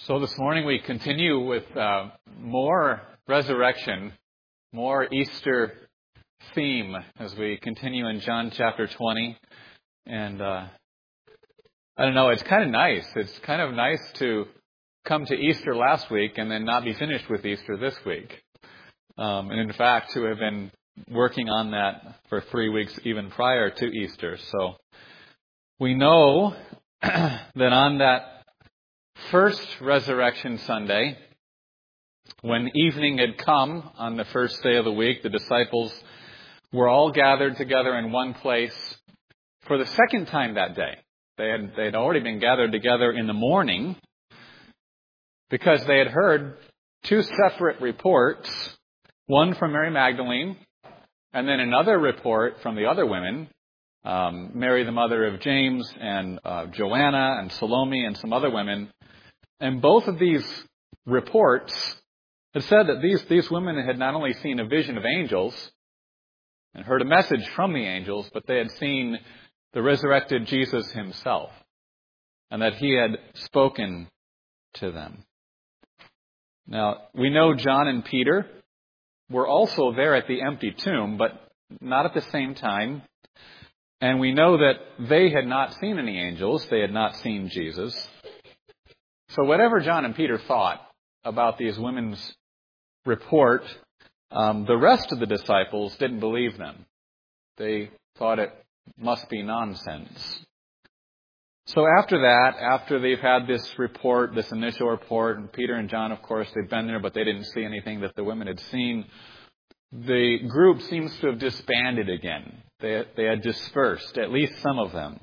So this morning we continue with more resurrection, more Easter theme as we continue in John chapter 20. And I don't know, it's kind of nice. It's kind of nice to come to Easter last week and then not be finished with Easter this week. And in fact, to have been working on that for 3 weeks even prior to Easter. So we know that on that first Resurrection Sunday, when evening had come on the first day of the week, the disciples were all gathered together in one place for the second time that day. They had already been gathered together in the morning because they had heard two separate reports, one from Mary Magdalene and then another report from the other women, Mary the mother of James and Joanna and Salome and some other women. And both of these reports had said that these women had not only seen a vision of angels and heard a message from the angels, but they had seen the resurrected Jesus himself and that he had spoken to them. Now, we know John and Peter were also there at the empty tomb, but not at the same time. And we know that they had not seen any angels. They had not seen Jesus. So whatever John and Peter thought about these women's report, the rest of the disciples didn't believe them. They thought it must be nonsense. So after that, after they've had this report, this initial report, and Peter and John, of course, they've been there, but they didn't see anything that the women had seen, the group seems to have disbanded again. They had dispersed, at least some of them.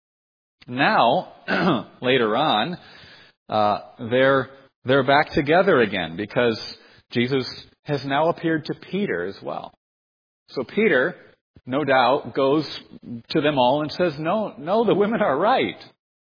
Now, later on, they're back together again because Jesus has now appeared to Peter as well. So Peter, no doubt, goes to them all and says, no, the women are right?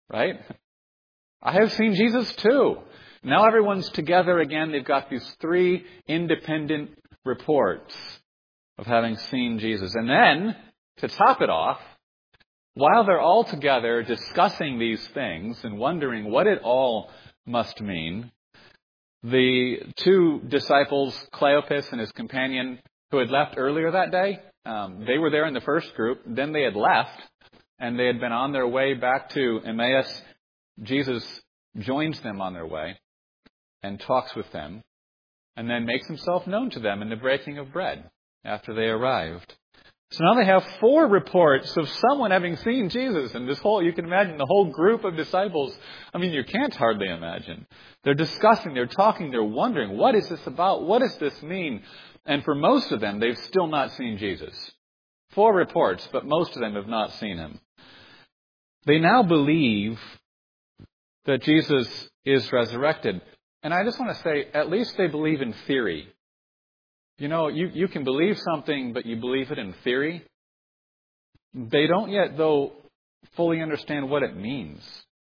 I have seen Jesus too. Now everyone's together again. They've got these three independent reports of having seen Jesus. And then, to top it off, while they're all together discussing these things and wondering what it all must mean, the two disciples, Cleopas and his companion, who had left earlier that day, they were there in the first group. Then they had left, and they had been on their way back to Emmaus. Jesus joins them on their way and talks with them, and then makes himself known to them in the breaking of bread after they arrived. So now they have 4 reports of someone having seen Jesus. And you can imagine the whole group of disciples. I mean, you can't hardly imagine. They're discussing, they're talking, they're wondering, what is this about? What does this mean? And for most of them, they've still not seen Jesus. 4 reports, but most of them have not seen him. They now believe that Jesus is resurrected. And I just want to say, at least they believe in theory. You know, you can believe something, but you believe it in theory. They don't yet, though, fully understand what it means.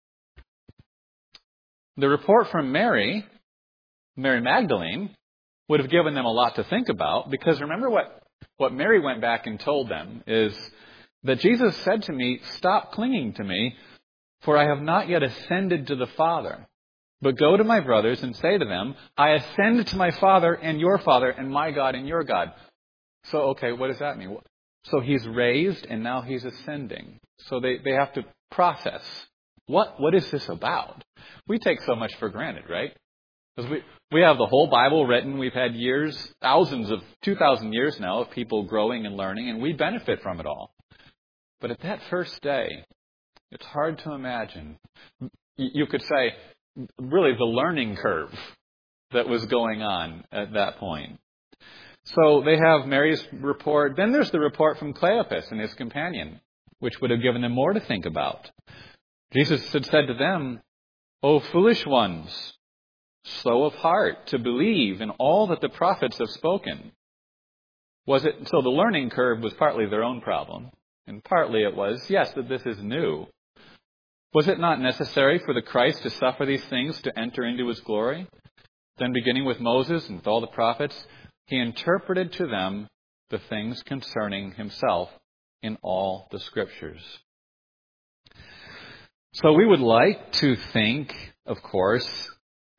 The report from Mary Magdalene, would have given them a lot to think about, because remember what Mary went back and told them is that Jesus said to me, "Stop clinging to me, for I have not yet ascended to the Father. But go to my brothers and say to them, I ascend to my Father and your Father and my God and your God." So, okay, what does that mean? So he's raised and now he's ascending. So they have to process. What is this about? We take so much for granted, right? Because we have the whole Bible written. We've had 2,000 years now of people growing and learning, and we benefit from it all. But at that first day, it's hard to imagine. You could say, really the learning curve that was going on at that point. So they have Mary's report. Then there's the report from Cleopas and his companion, which would have given them more to think about. Jesus had said to them, "O foolish ones, slow of heart to believe in all that the prophets have spoken." So the learning curve was partly their own problem, and partly it was, yes, that this is new. Was it not necessary for the Christ to suffer these things to enter into his glory? Then beginning with Moses and with all the prophets, he interpreted to them the things concerning himself in all the Scriptures. So we would like to think, of course,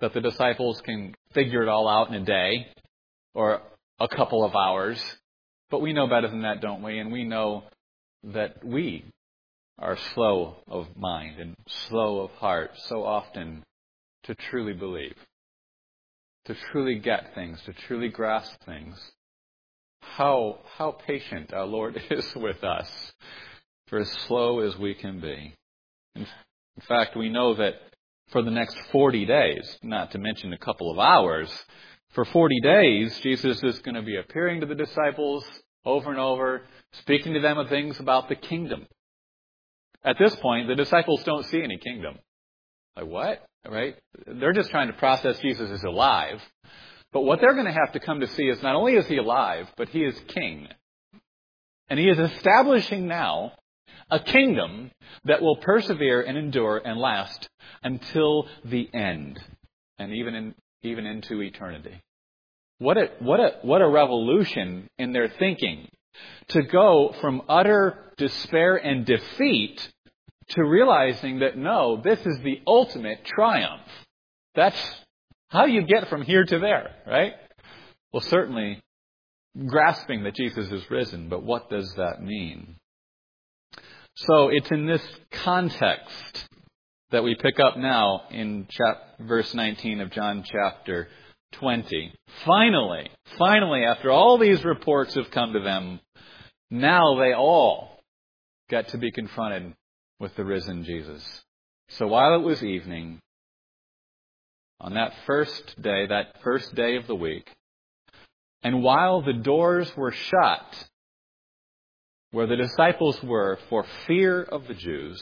that the disciples can figure it all out in a day or a couple of hours. But we know better than that, don't we? And we know that we are slow of mind and slow of heart so often to truly believe, to truly get things, to truly grasp things. How patient our Lord is with us, for as slow as we can be. In fact, we know that for the next 40 days, not to mention a couple of hours, for 40 days, Jesus is going to be appearing to the disciples over and over, speaking to them of things about the kingdom. At this point, the disciples don't see any kingdom. Like, what? Right? They're just trying to process Jesus is alive. But what they're going to have to come to see is not only is he alive, but he is king. And he is establishing now a kingdom that will persevere and endure and last until the end, and even into eternity. What a revolution in their thinking, to go from utter despair and defeat to realizing that no, this is the ultimate triumph. That's how you get from here to there, right? Well, certainly grasping that Jesus is risen, but what does that mean? So it's in this context that we pick up now in verse 19 of John chapter 20. Finally, after all these reports have come to them, now they all get to be confronted with the risen Jesus. So while it was evening, on that first day of the week, and while the doors were shut, where the disciples were for fear of the Jews,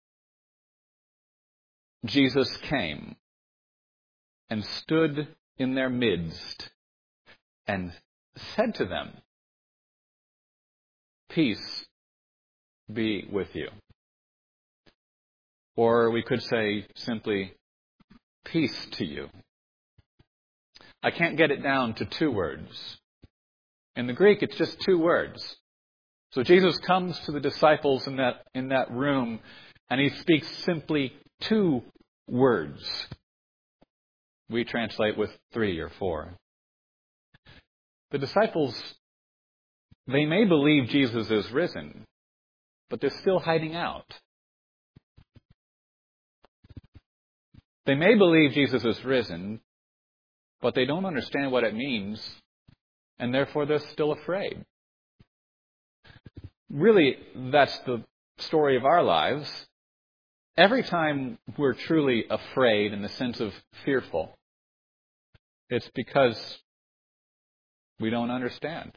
Jesus came and stood in their midst and said to them, "Peace be with you." Or we could say simply, "Peace to you." I can't get it down to two words. In the Greek, it's just two words. So Jesus comes to the disciples in that room, and he speaks simply two words. We translate with 3 or 4. The disciples, they may believe Jesus is risen, but they're still hiding out. They may believe Jesus is risen, but they don't understand what it means, and therefore they're still afraid. Really, that's the story of our lives. Every time we're truly afraid in the sense of fearful, it's because we don't understand.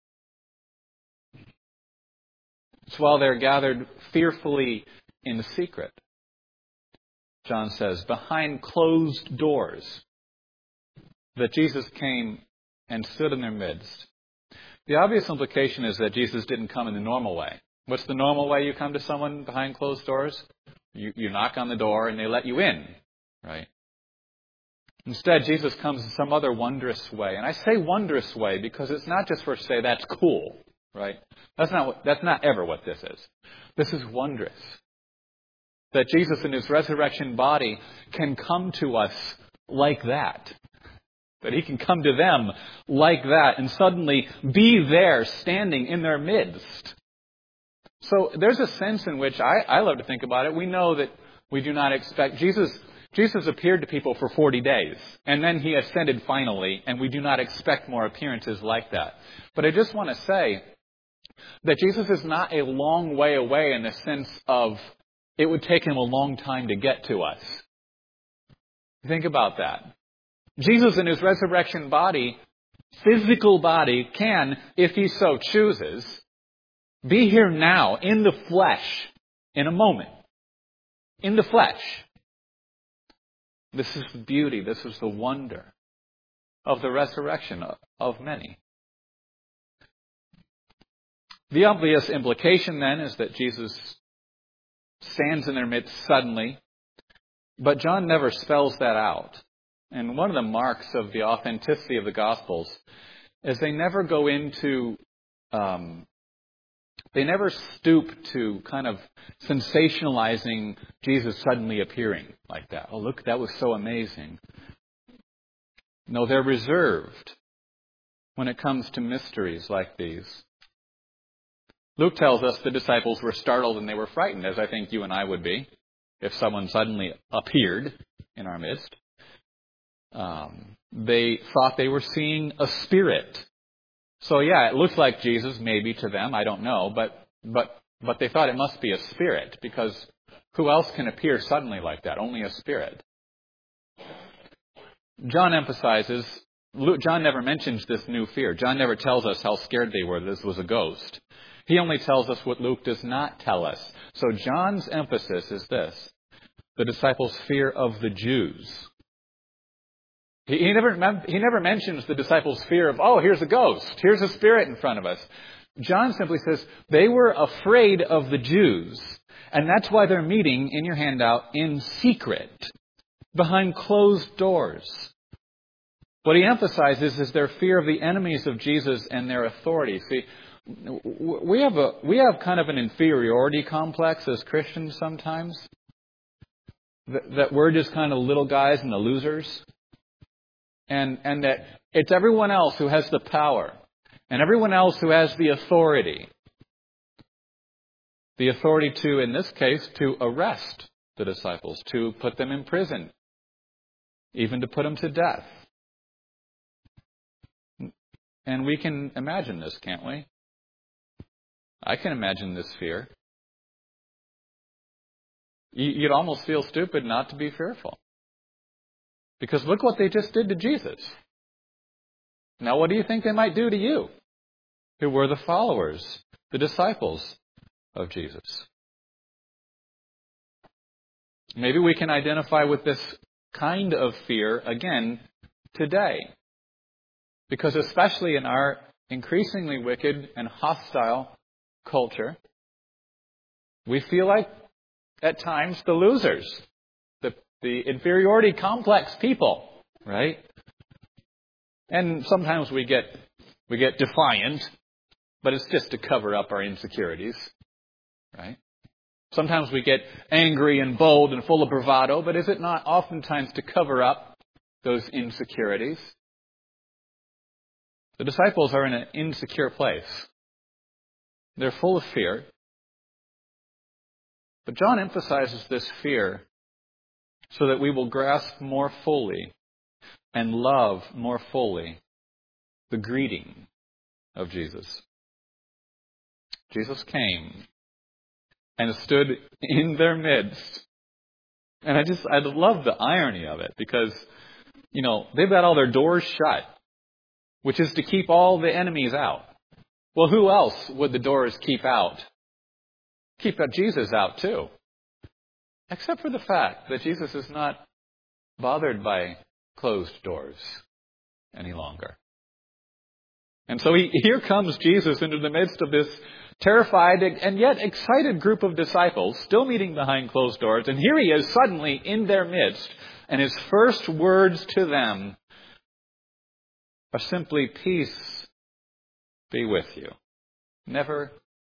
It's while they're gathered fearfully in secret, John says, behind closed doors, that Jesus came and stood in their midst. The obvious implication is that Jesus didn't come in the normal way. What's the normal way you come to someone behind closed doors? You knock on the door and they let you in, right? Instead, Jesus comes in some other wondrous way. And I say wondrous way because it's not just for say that's cool, right? That's not ever what this is. This is wondrous. That Jesus in his resurrection body can come to us like that. That he can come to them like that and suddenly be there standing in their midst. So there's a sense in which I love to think about it. We know that we do not expect Jesus appeared to people for 40 days, and then he ascended finally, and we do not expect more appearances like that. But I just want to say that Jesus is not a long way away in the sense of it would take him a long time to get to us. Think about that. Jesus in his resurrection body, physical body, can, if he so chooses, be here now in the flesh in a moment. In the flesh. This is the beauty, this is the wonder of the resurrection of many. The obvious implication then is that Jesus stands in their midst suddenly, but John never spells that out. And one of the marks of the authenticity of the Gospels is they never go into, they never stoop to kind of sensationalizing Jesus suddenly appearing like that. Oh, look, that was so amazing. No, they're reserved when it comes to mysteries like these. Luke tells us the disciples were startled and they were frightened, as I think you and I would be if someone suddenly appeared in our midst. They thought they were seeing a spirit. So yeah, it looks like Jesus, maybe to them, I don't know, but they thought it must be a spirit, because who else can appear suddenly like that? Only a spirit. John emphasizes, John never mentions this new fear. John never tells us how scared they were that this was a ghost. He only tells us what Luke does not tell us. So John's emphasis is this: the disciples' fear of the Jews. He never mentions the disciples' fear of, oh, here's a ghost, here's a spirit in front of us. John simply says they were afraid of the Jews, and that's why they're meeting, in your handout, in secret, behind closed doors. What he emphasizes is their fear of the enemies of Jesus and their authority. See, we have kind of an inferiority complex as Christians sometimes, that we're just kind of little guys and the losers. And that it's everyone else who has the power and everyone else who has the authority. The authority to, in this case, to arrest the disciples, to put them in prison, even to put them to death. And we can imagine this, can't we? I can imagine this fear. You'd almost feel stupid not to be fearful. Because look what they just did to Jesus. Now what do you think they might do to you, who were the followers, the disciples of Jesus? Maybe we can identify with this kind of fear again today. Because especially in our increasingly wicked and hostile culture, we feel like at times the losers. The inferiority complex people, right? And sometimes we get defiant, but it's just to cover up our insecurities, right? Sometimes we get angry and bold and full of bravado, but is it not oftentimes to cover up those insecurities? The disciples are in an insecure place. They're full of fear. But John emphasizes this fear so that we will grasp more fully and love more fully the greeting of Jesus. Jesus came and stood in their midst. And I love the irony of it, because, they've got all their doors shut, which is to keep all the enemies out. Well, who else would the doors keep out? Keep Jesus out too. Except for the fact that Jesus is not bothered by closed doors any longer. And so here comes Jesus into the midst of this terrified and yet excited group of disciples, still meeting behind closed doors. And here he is suddenly in their midst. And his first words to them are simply, peace be with you. Never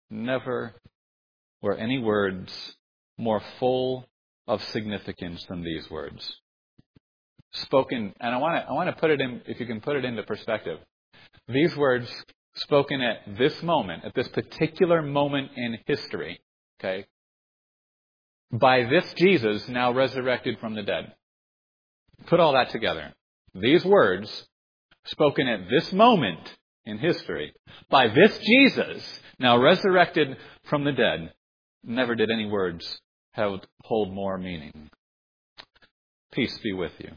were any words more full of significance than these words. Spoken, and I want to put it in, if you can put it into perspective. These words spoken at this moment, at this particular moment in history, okay, by this Jesus now resurrected from the dead. Put all that together. These words spoken at this moment in history by this Jesus now resurrected from the dead. Never did any words hold more meaning. Peace be with you.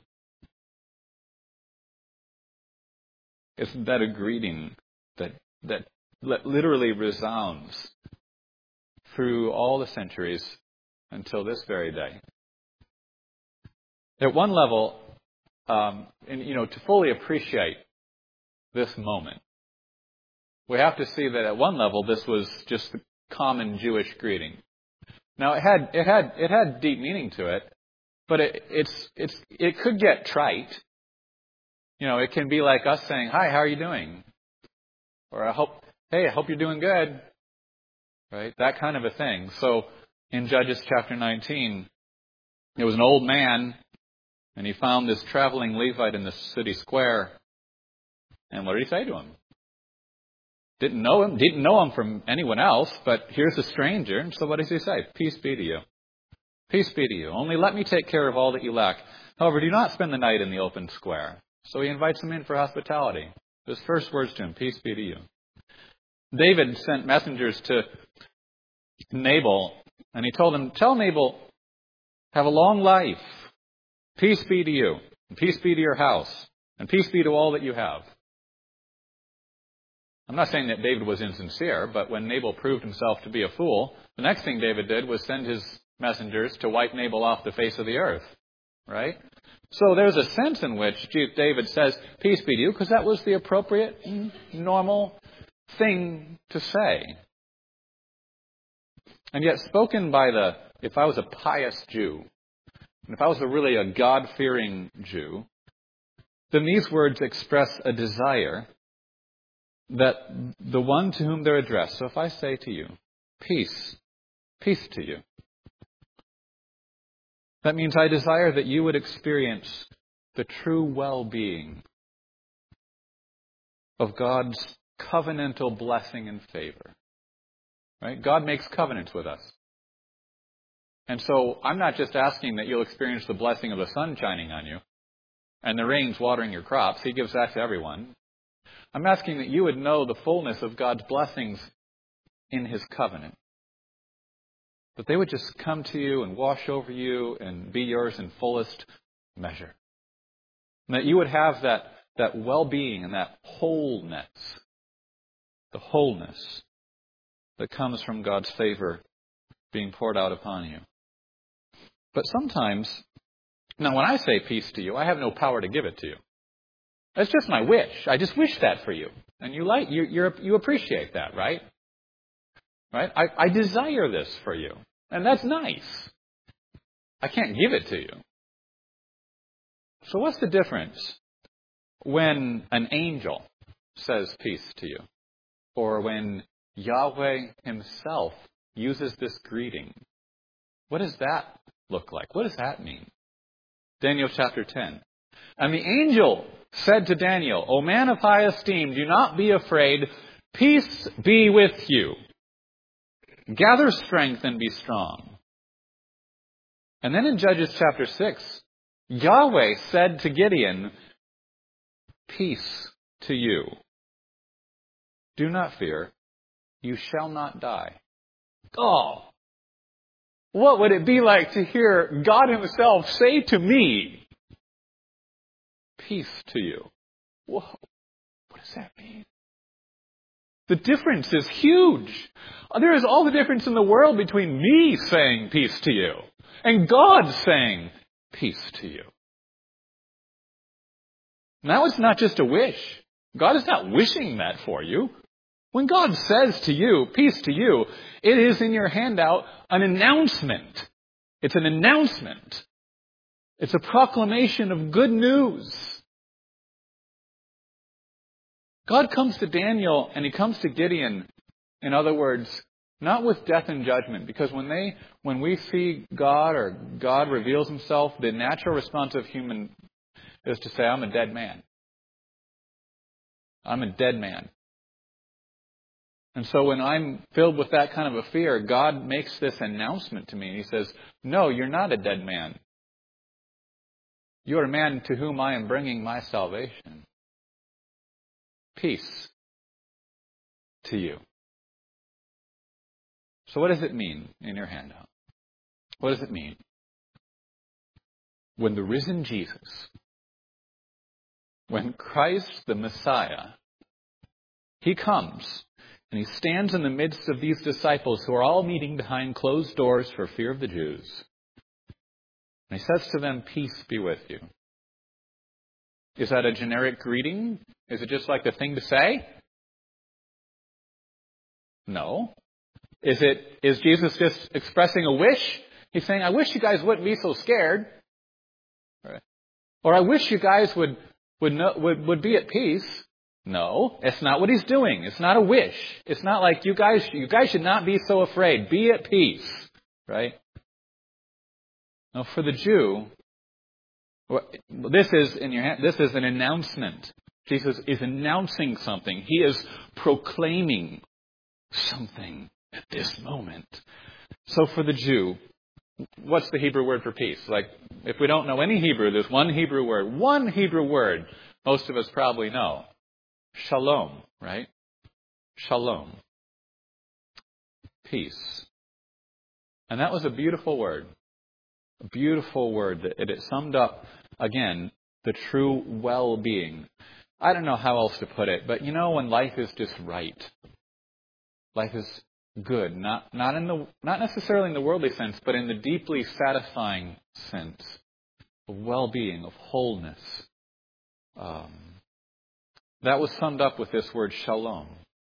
Isn't that a greeting that literally resounds through all the centuries until this very day? At one level, to fully appreciate this moment, we have to see that at one level this was just the common Jewish greeting. Now it had deep meaning to it, but it could get trite. It can be like us saying, "Hi, how are you doing?" Or I hope you're doing good. Right? That kind of a thing. So in Judges chapter 19, there was an old man And he found this traveling Levite in the city square. And what did he say to him? Didn't know him from anyone else, but here's a stranger. And so what does he say? Peace be to you. Peace be to you. Only let me take care of all that you lack. However, do not spend the night in the open square. So he invites him in for hospitality. His first words to him, peace be to you. David sent messengers to Nabal, and he told him, tell Nabal, have a long life. Peace be to you. And peace be to your house. And peace be to all that you have. I'm not saying that David was insincere, but when Nabal proved himself to be a fool, the next thing David did was send his messengers to wipe Nabal off the face of the earth. Right? So there's a sense in which David says, peace be to you, because that was the appropriate, normal thing to say. And yet spoken by if I was a pious Jew, and if I was really a God-fearing Jew, then these words express a desire that the one to whom they're addressed, so if I say to you, peace to you, that means I desire that you would experience the true well-being of God's covenantal blessing and favor. Right? God makes covenants with us. And so I'm not just asking that you'll experience the blessing of the sun shining on you and the rains watering your crops. He gives that to everyone. I'm asking that you would know the fullness of God's blessings in His covenant. That they would just come to you and wash over you and be yours in fullest measure. And that you would have that well-being and that wholeness, the wholeness that comes from God's favor being poured out upon you. But sometimes, now when I say peace to you, I have no power to give it to you. That's just my wish. I just wish that for you. And you appreciate that, right? Right? I desire this for you. And that's nice. I can't give it to you. So what's the difference when an angel says peace to you? Or when Yahweh Himself uses this greeting? What does that look like? What does that mean? Daniel chapter 10. And the angel said to Daniel, O man of high esteem, do not be afraid. Peace be with you. Gather strength and be strong. And then in Judges chapter 6, Yahweh said to Gideon, peace to you. Do not fear. You shall not die. Oh, what would it be like to hear God Himself say to me, peace to you? Whoa, what does that mean? The difference is huge. There is all the difference in the world between me saying peace to you and God saying peace to you. Now it's not just a wish. God is not wishing that for you. When God says to you, peace to you, it is in your handout an announcement. It's an announcement. It's a proclamation of good news. God comes to Daniel and He comes to Gideon, in other words, not with death and judgment, because when we see God or God reveals Himself, the natural response of human is to say, I'm a dead man. I'm a dead man. And so when I'm filled with that kind of a fear, God makes this announcement to me. And He says, no, you're not a dead man. You're a man to whom I am bringing my salvation. Peace to you. So what does it mean in your handout? What does it mean? When the risen Jesus, when Christ the Messiah, He comes and He stands in the midst of these disciples who are all meeting behind closed doors for fear of the Jews. And He says to them, peace be with you. Is that a generic greeting? Is it just like the thing to say? No. Is Jesus just expressing a wish? He's saying, I wish you guys wouldn't be so scared. Or I wish you guys would be at peace. No, it's not what He's doing. It's not a wish. It's not like you guys should not be so afraid. Be at peace. Right? Now for the Jew, This is in your hand. This is an announcement. Jesus is announcing something. He is proclaiming something at this moment. So for the Jew, what's the Hebrew word for peace? Like, if we don't know any Hebrew, there's one Hebrew word most of us probably know. Shalom, right? Shalom. Peace. And that was a beautiful word. A beautiful word that it summed up, again, the true well-being. I don't know how else to put it, but when life is just right, life is good, not necessarily in the worldly sense, but in the deeply satisfying sense of well-being, of wholeness. That was summed up with this word shalom.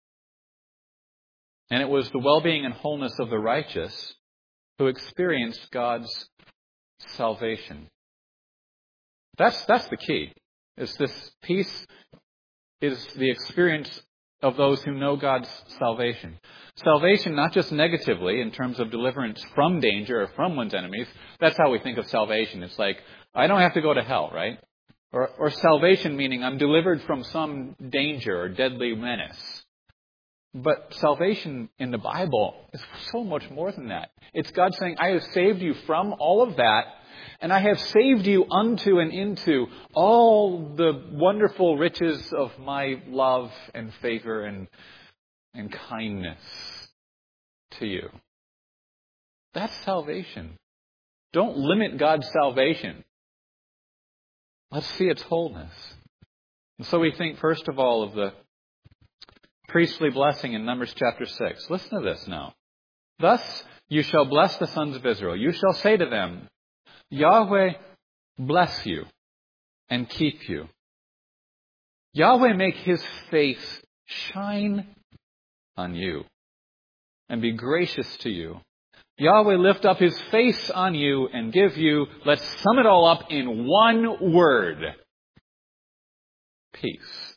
And it was the well-being and wholeness of the righteous who experienced God's salvation. That's the key. Is this peace is the experience of those who know God's salvation. Salvation, not just negatively in terms of deliverance from danger or from one's enemies. That's how we think of salvation. It's like, I don't have to go to hell, right? Or salvation meaning I'm delivered from some danger or deadly menace. But salvation in the Bible is so much more than that. It's God saying, I have saved you from all of that, and I have saved you unto and into all the wonderful riches of my love and favor and kindness to you. That's salvation. Don't limit God's salvation. Let's see its wholeness. And so we think, first of all, of the priestly blessing in Numbers chapter 6. Listen to this now. Thus you shall bless the sons of Israel. You shall say to them, Yahweh bless you and keep you. Yahweh make his face shine on you and be gracious to you. Yahweh lift up his face on you and give you, let's sum it all up in one word, peace.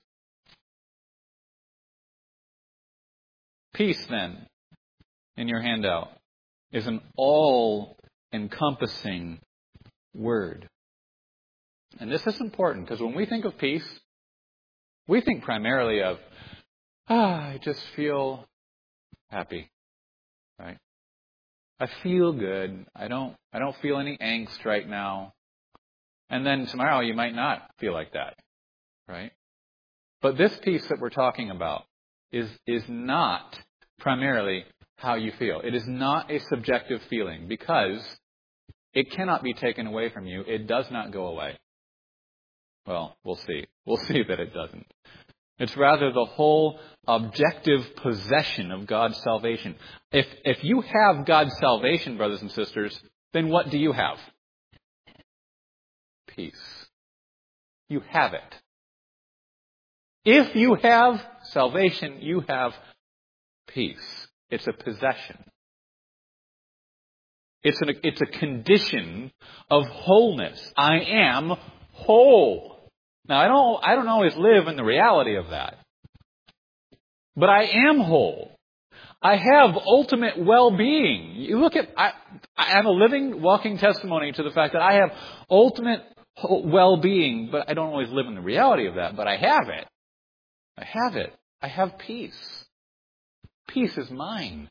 Peace, then, in your handout, is an all-encompassing word. And this is important because when we think of peace, we think primarily of, I just feel happy, right? I feel good. I don't feel any angst right now. And then tomorrow you might not feel like that, right? But this peace that we're talking about is not primarily how you feel. It is not a subjective feeling because it cannot be taken away from you. It does not go away. Well, we'll see. We'll see that it doesn't. It's rather the whole objective possession of God's salvation. If you have God's salvation, brothers and sisters, then what do you have? Peace. You have it. If you have salvation, you have peace. It's a possession. It's a condition of wholeness. I am whole. Now, I don't always live in the reality of that. But I am whole. I have ultimate well-being. You look at, I'm a living, walking testimony to the fact that I have ultimate well-being, but I don't always live in the reality of that, but I have it. I have it. I have peace. Peace is mine.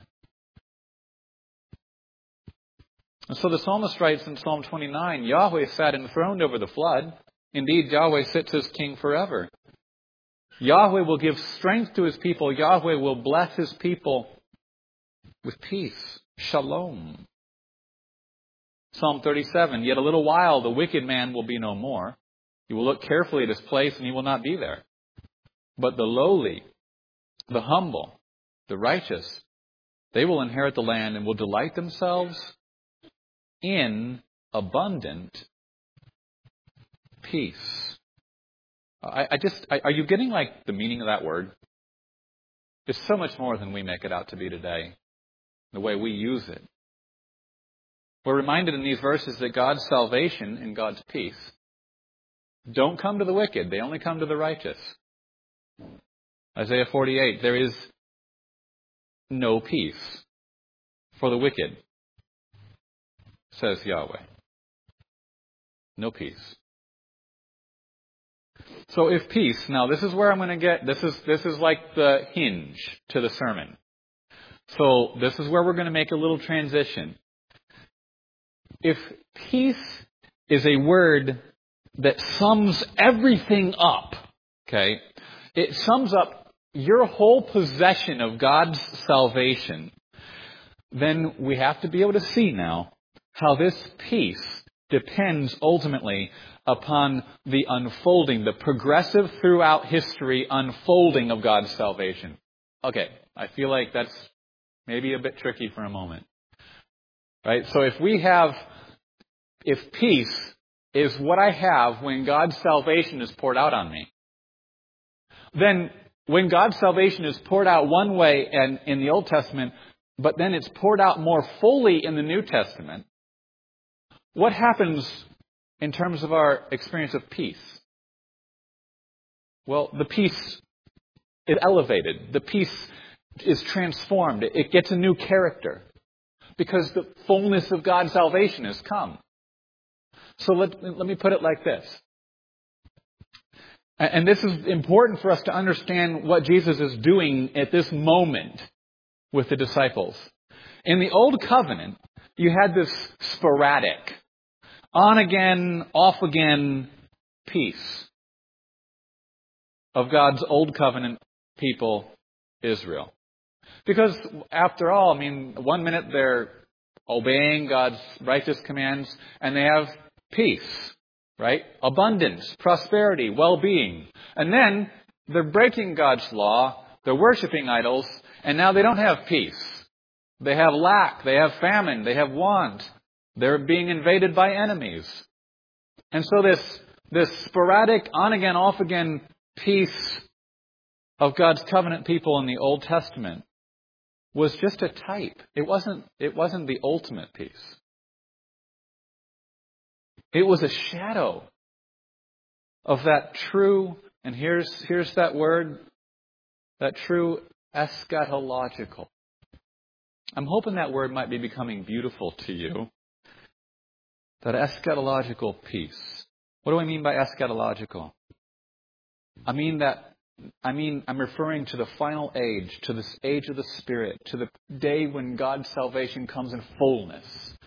And so the psalmist writes in Psalm 29, Yahweh sat enthroned over the flood. Indeed, Yahweh sits as king forever. Yahweh will give strength to his people. Yahweh will bless his people with peace. Shalom. Psalm 37, yet a little while the wicked man will be no more. He will look carefully at his place and he will not be there. But the lowly, the humble, the righteous, they will inherit the land and will delight themselves in abundant peace. Are you getting like the meaning of that word? It's so much more than we make it out to be today, the way we use it. We're reminded in these verses that God's salvation and God's peace don't come to the wicked. They only come to the righteous. Isaiah 48, there is no peace for the wicked, says Yahweh. No peace. So if peace, now this is where I'm going to get, this is like the hinge to the sermon. So this is where we're going to make a little transition. If peace is a word that sums everything up, okay, it sums up your whole possession of God's salvation, then we have to be able to see now how this peace depends ultimately upon the unfolding, the progressive throughout history unfolding of God's salvation. Okay, I feel like that's maybe a bit tricky for a moment. Right? So if peace is what I have when God's salvation is poured out on me, then when God's salvation is poured out one way and in the Old Testament, but then it's poured out more fully in the New Testament, what happens in terms of our experience of peace? Well, the peace is elevated. The peace is transformed. It gets a new character because the fullness of God's salvation has come. So let me put it like this. And this is important for us to understand what Jesus is doing at this moment with the disciples. In the Old Covenant, you had this sporadic, on again, off again peace of God's Old Covenant people, Israel. Because after all, I mean, one minute they're obeying God's righteous commands and they have peace, right? Abundance, prosperity, well-being. And then they're breaking God's law, they're worshiping idols, and now they don't have peace. They have lack, they have famine, they have want. They're being invaded by enemies. And so this sporadic, on-again, off-again peace of God's covenant people in the Old Testament was just a type. It wasn't the ultimate peace. It was a shadow of that true, and here's that word, that true eschatological. I'm hoping that word might be becoming beautiful to you. That eschatological peace. What do I mean by eschatological? I'm referring to the final age, to this age of the Spirit, to the day when God's salvation comes in fullness.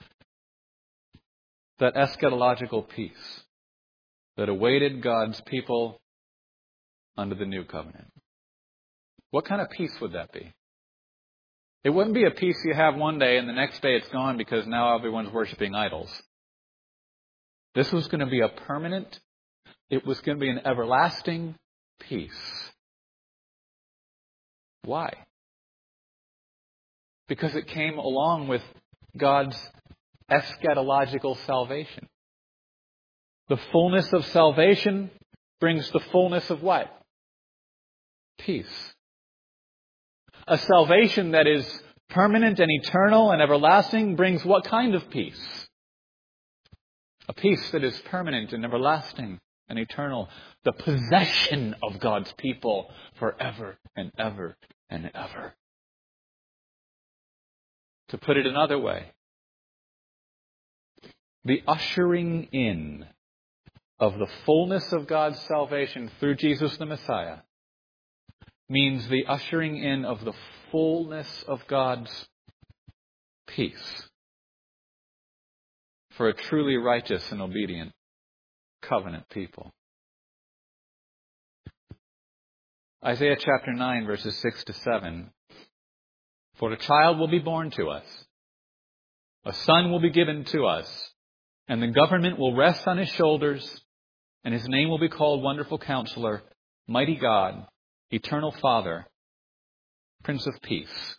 That eschatological peace that awaited God's people under the new covenant. What kind of peace would that be? It wouldn't be a peace you have one day and the next day it's gone because now everyone's worshiping idols. This was going to be a permanent, it was going to be an everlasting peace. Why? Because it came along with God's eschatological salvation. The fullness of salvation brings the fullness of what? Peace. A salvation that is permanent and eternal and everlasting brings what kind of peace? A peace that is permanent and everlasting and eternal. The possession of God's people forever and ever and ever. To put it another way, the ushering in of the fullness of God's salvation through Jesus the Messiah means the ushering in of the fullness of God's peace for a truly righteous and obedient covenant people. Isaiah chapter 9, verses 6 to 7. For a child will be born to us, a son will be given to us, and the government will rest on his shoulders, and his name will be called Wonderful Counselor, Mighty God, Eternal Father, Prince of Peace.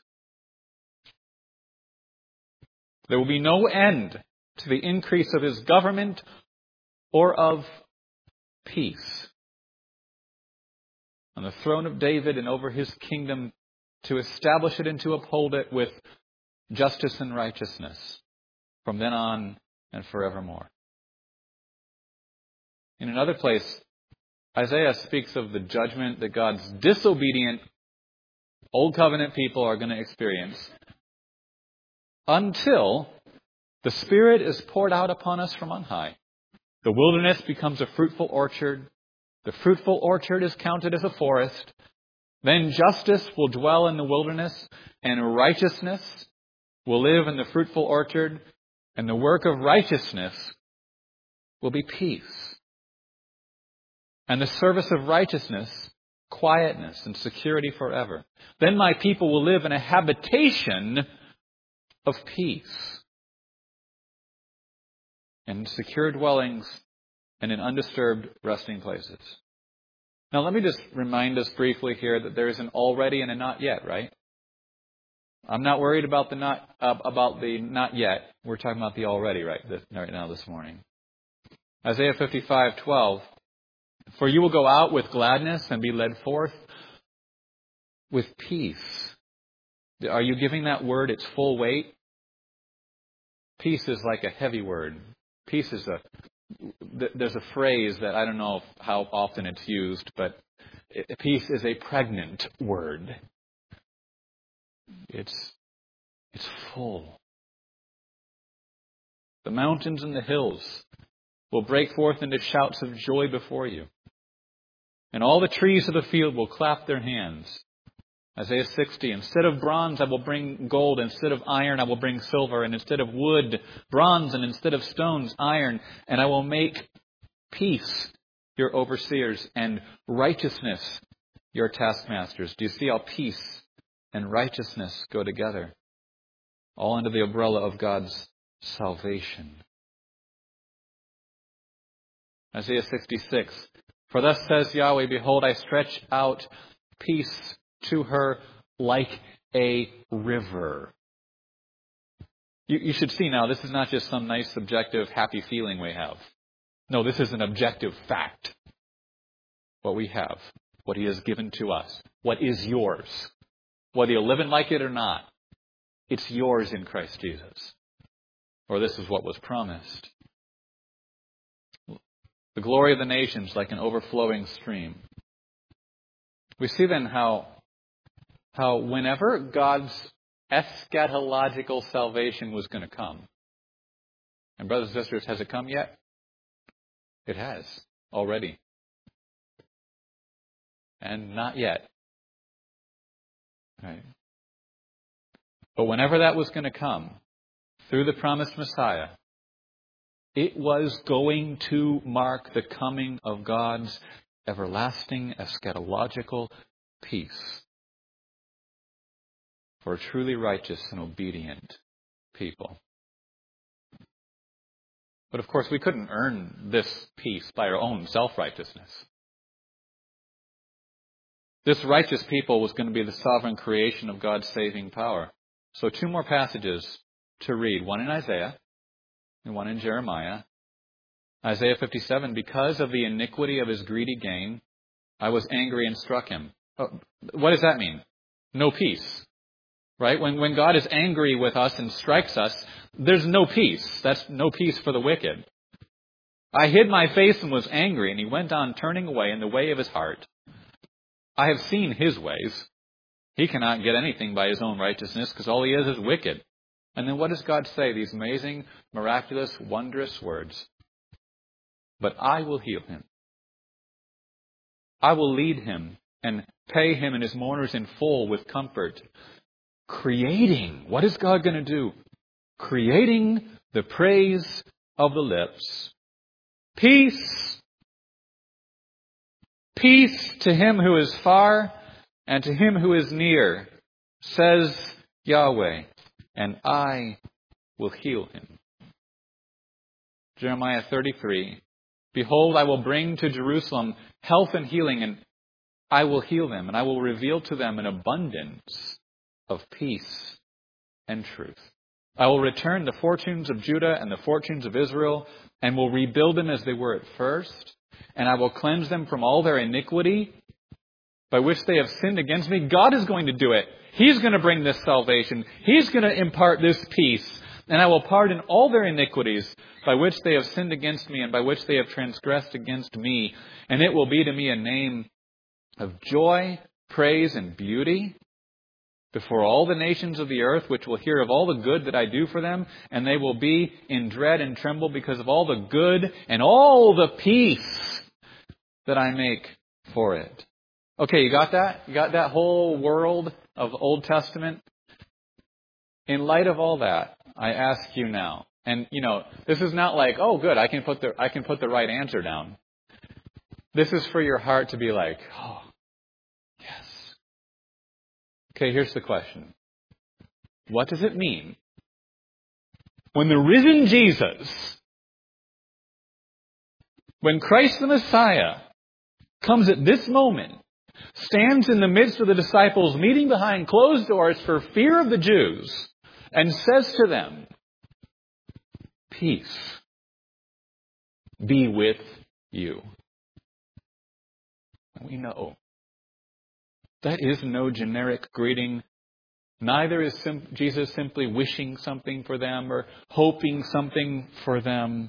There will be no end to the increase of his government or of peace on the throne of David and over his kingdom, to establish it and to uphold it with justice and righteousness from then on and forevermore. In another place, Isaiah speaks of the judgment that God's disobedient Old Covenant people are going to experience until the Spirit is poured out upon us from on high. The wilderness becomes a fruitful orchard. The fruitful orchard is counted as a forest. Then justice will dwell in the wilderness, and righteousness will live in the fruitful orchard, and the work of righteousness will be peace. And the service of righteousness, quietness and security forever. Then my people will live in a habitation of peace, in secure dwellings and in undisturbed resting places. Now let me just remind us briefly here that there is an already and a not yet, right? I'm not worried about the not yet. We're talking about the already right now this morning. Isaiah 55:12. For you will go out with gladness and be led forth with peace. Are you giving that word its full weight? Peace is like a heavy word. Peace is there's a phrase that I don't know how often it's used, but peace is a pregnant word. It's full. The mountains and the hills will break forth into shouts of joy before you. And all the trees of the field will clap their hands. Isaiah 60, instead of bronze I will bring gold, instead of iron I will bring silver, and instead of wood, bronze, and instead of stones, iron, and I will make peace your overseers and righteousness your taskmasters. Do you see how peace and righteousness go together? All under the umbrella of God's salvation. Isaiah 66, for thus says Yahweh, behold, I stretch out peace to her like a river. You should see now, this is not just some nice subjective happy feeling we have. No, this is an objective fact. What we have, what He has given to us, what is yours. Whether you live it like it or not, it's yours in Christ Jesus. Or this is what was promised. The glory of the nations like an overflowing stream. We see then how whenever God's eschatological salvation was going to come, and brothers and sisters, has it come yet? It has, already. And not yet. Right. But whenever that was going to come, through the promised Messiah, it was going to mark the coming of God's everlasting eschatological peace for a truly righteous and obedient people. But of course, we couldn't earn this peace by our own self-righteousness. This righteous people was going to be the sovereign creation of God's saving power. So 2 more passages to read. One in Isaiah and one in Jeremiah. Isaiah 57, because of the iniquity of his greedy gain, I was angry and struck him. What does that mean? No peace. Right? When God is angry with us and strikes us, there's no peace. That's no peace for the wicked. I hid my face and was angry, and he went on turning away in the way of his heart. I have seen his ways. He cannot get anything by his own righteousness because all he is wicked. And then what does God say? These amazing, miraculous, wondrous words. But I will heal him. I will lead him and pay him and his mourners in full with comfort. Creating. What is God going to do? Creating the praise of the lips. Peace. Peace to him who is far and to him who is near, says Yahweh, and I will heal him. Jeremiah 33, behold, I will bring to Jerusalem health and healing, and I will heal them, and I will reveal to them an abundance of peace and truth. I will return the fortunes of Judah and the fortunes of Israel, and will rebuild them as they were at first, and I will cleanse them from all their iniquity by which they have sinned against me. God is going to do it. He's going to bring this salvation. He's going to impart this peace. And I will pardon all their iniquities by which they have sinned against me and by which they have transgressed against me. And it will be to me a name of joy, praise, and beauty before all the nations of the earth, which will hear of all the good that I do for them. And they will be in dread and tremble because of all the good and all the peace that I make for it. Okay, you got that? You got that whole world of Old Testament? In light of all that, I ask you now, and this is not like, oh good, I can put the right answer down. This is for your heart to be like, oh, yes. Okay, here's the question. What does it mean when the risen Jesus, when Christ the Messiah comes at this moment, stands in the midst of the disciples meeting behind closed doors for fear of the Jews, and says to them, peace be with you. We know that is no generic greeting. Neither is Jesus simply wishing something for them or hoping something for them.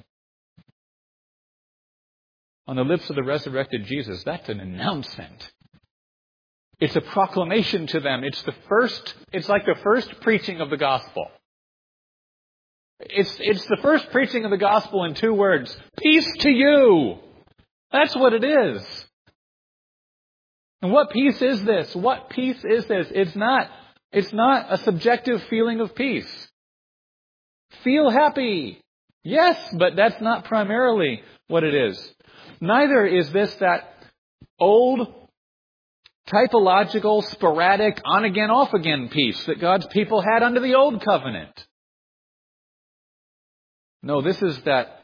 On the lips of the resurrected Jesus, that's an announcement. It's a proclamation to them. It's like the first preaching of the gospel. It's the first preaching of the gospel in 2 words. Peace to you. That's what it is. And what peace is this? What peace is this? It's not a subjective feeling of peace. Feel happy. Yes, but that's not primarily what it is. Neither is this that old, typological, sporadic, on-again, off-again peace that God's people had under the old covenant. No, this is that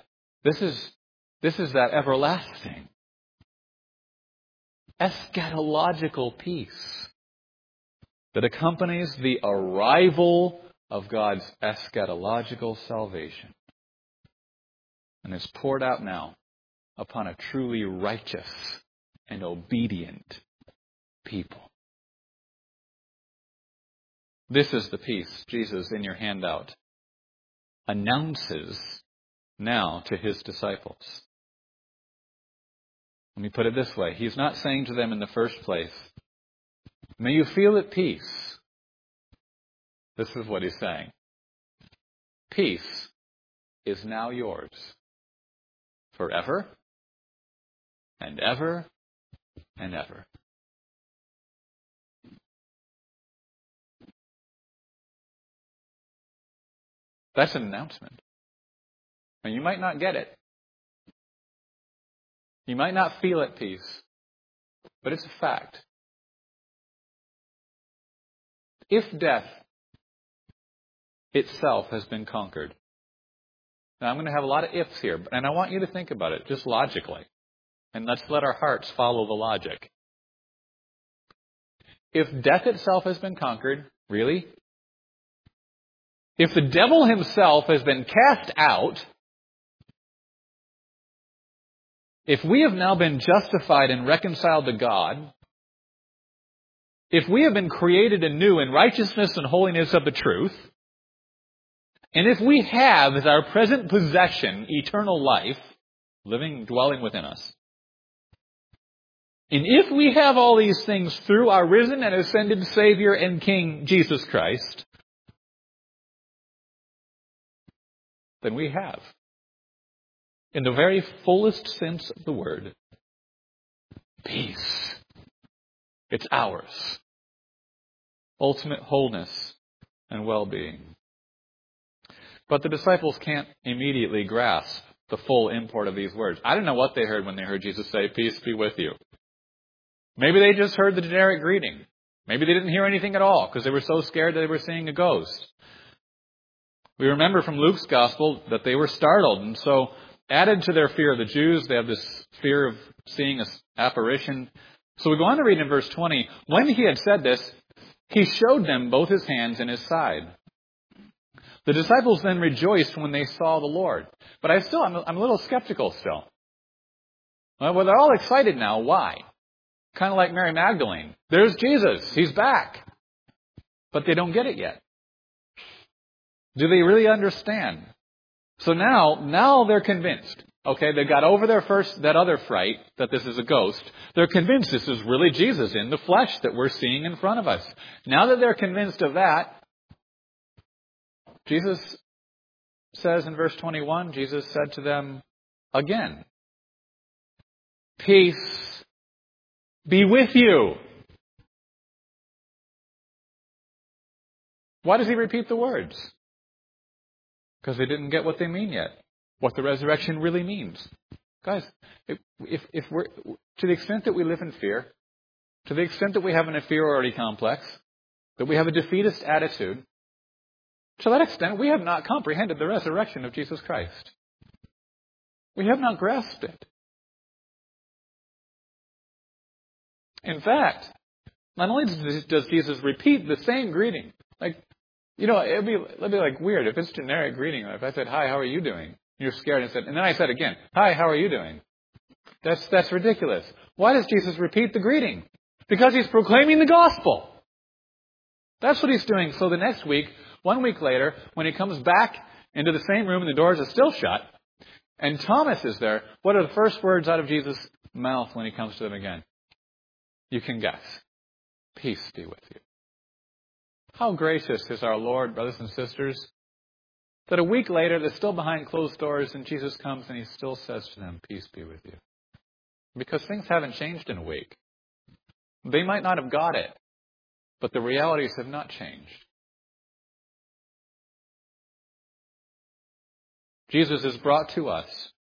everlasting, eschatological peace that accompanies the arrival of God's eschatological salvation and is poured out now upon a truly righteous and obedient people. This is the peace Jesus, in your handout, announces now to his disciples. Let me put it this way. He's not saying to them in the first place, may you feel at peace. This is what he's saying. Peace is now yours forever and ever and ever. That's an announcement. And you might not get it. You might not feel at peace. But it's a fact. If death itself has been conquered. Now I'm going to have a lot of ifs here, and I want you to think about it just logically. And let's let our hearts follow the logic. If death itself has been conquered, really? If the devil himself has been cast out, if we have now been justified and reconciled to God, if we have been created anew in righteousness and holiness of the truth, and if we have as our present possession eternal life, dwelling within us, and if we have all these things through our risen and ascended Savior and King, Jesus Christ, then we have, in the very fullest sense of the word, peace. It's ours. Ultimate wholeness and well-being. But the disciples can't immediately grasp the full import of these words. I don't know what they heard when they heard Jesus say, peace be with you. Maybe they just heard the generic greeting. Maybe they didn't hear anything at all because they were so scared that they were seeing a ghost. We remember from Luke's gospel that they were startled, and so added to their fear of the Jews, they have this fear of seeing an apparition. So we go on to read in verse 20, when he had said this, he showed them both his hands and his side. The disciples then rejoiced when they saw the Lord. But I'm a little skeptical still. Well, they're all excited now. Why? Kind of like Mary Magdalene. There's Jesus. He's back. But they don't get it yet. Do they really understand? So now they're convinced. Okay, they got over that other fright, that this is a ghost. They're convinced this is really Jesus in the flesh that we're seeing in front of us. Now that they're convinced of that, Jesus says in verse 21, Jesus said to them again, Peace be with you. Why does he repeat the words? Because they didn't get what they mean yet. What the resurrection really means. Guys, if we're, to the extent that we live in fear, to the extent that we have an inferiority complex, that we have a defeatist attitude, to that extent we have not comprehended the resurrection of Jesus Christ. We have not grasped it. In fact, not only does Jesus repeat the same greeting, it'd be like weird if it's generic greeting. If I said, "Hi, how are you doing?" You're scared and then I said again, "Hi, how are you doing?" That's ridiculous. Why does Jesus repeat the greeting? Because he's proclaiming the gospel. That's what he's doing. So the next week, 1 week later, when he comes back into the same room and the doors are still shut, and Thomas is there, what are the first words out of Jesus' mouth when he comes to them again? You can guess. Peace be with you. How gracious is our Lord, brothers and sisters, that a week later they're still behind closed doors and Jesus comes and he still says to them, peace be with you. Because things haven't changed in a week. They might not have got it, but the realities have not changed. Jesus is brought to us.